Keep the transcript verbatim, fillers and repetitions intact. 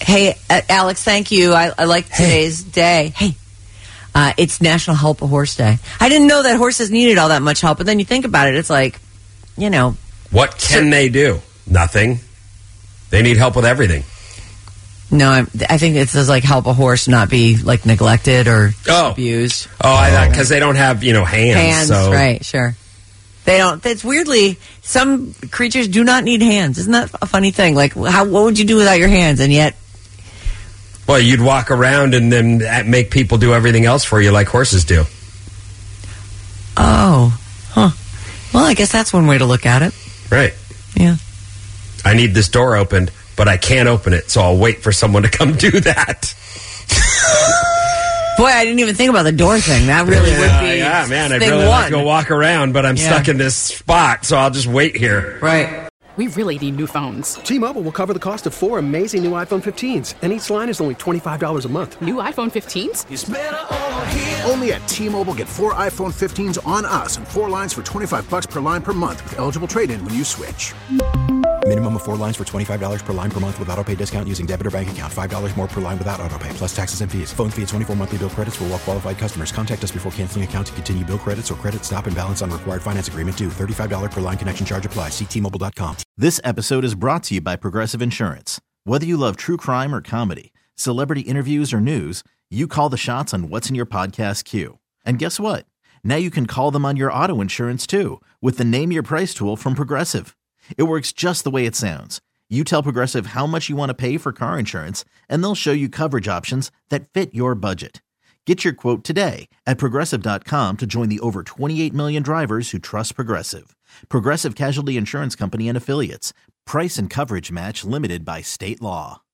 Hey, uh, Alex, thank you. I, I like today's hey. day. Hey, uh, it's National Help a Horse Day. I didn't know that horses needed all that much help, but then you think about it, it's like, you know. What can so, they do? Nothing. They need help with everything. No, I, I think it says like help a horse not be like neglected or oh. abused. Oh, I thought because they don't have, you know, hands. Hands, so. right, sure. They don't. It's weirdly, some creatures do not need hands. Isn't that a funny thing? Like, how? What would you do without your hands? And yet, well, you'd walk around and then make people do everything else for you, like horses do. Oh, huh. Well, I guess that's one way to look at it. Right. Yeah. I need this door opened, but I can't open it, so I'll wait for someone to come do that. Boy, I didn't even think about the door thing. That really yeah, would be Yeah, man, I'd thing really one. like to go walk around, but I'm yeah. stuck in this spot, so I'll just wait here. Right. We really need new phones. T-Mobile will cover the cost of four amazing new iPhone fifteens, and each line is only twenty-five dollars a month. New iPhone fifteens? It's better over here. Only at T-Mobile, get four iPhone fifteens on us and four lines for twenty-five dollars per line per month with eligible trade-in when you switch. Minimum of four lines for twenty-five dollars per line per month with autopay discount using debit or bank account. five dollars more per line without autopay, plus taxes and fees. Phone fee at twenty-four monthly bill credits for well-qualified customers. Contact us before canceling account to continue bill credits or credit stop and balance on required finance agreement due. thirty-five dollars per line connection charge applies. See T Mobile dot com. This episode is brought to you by Progressive Insurance. Whether you love true crime or comedy, celebrity interviews or news, you call the shots on what's in your podcast queue. And guess what? Now you can call them on your auto insurance too with the Name Your Price tool from Progressive. It works just the way it sounds. You tell Progressive how much you want to pay for car insurance, and they'll show you coverage options that fit your budget. Get your quote today at Progressive dot com to join the over twenty-eight million drivers who trust Progressive. Progressive Casualty Insurance Company and Affiliates. Price and coverage match limited by state law.